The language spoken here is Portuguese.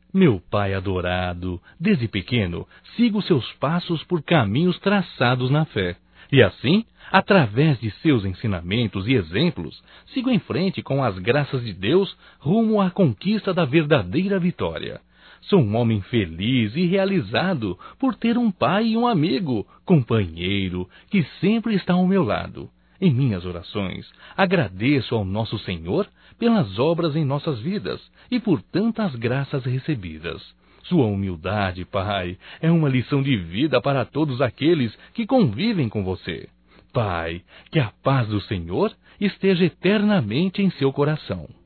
Meu Pai adorado, desde pequeno, sigo seus passos por caminhos traçados na fé. E assim, através de seus ensinamentos e exemplos, sigo em frente com as graças de Deus rumo à conquista da verdadeira vitória. Sou um homem feliz e realizado por ter um pai e um amigo, companheiro, que sempre está ao meu lado. Em minhas orações, agradeço ao nosso Senhor pelas obras em nossas vidas e por tantas graças recebidas. Sua humildade, Pai, é uma lição de vida para todos aqueles que convivem com você. Pai, que a paz do Senhor esteja eternamente em seu coração.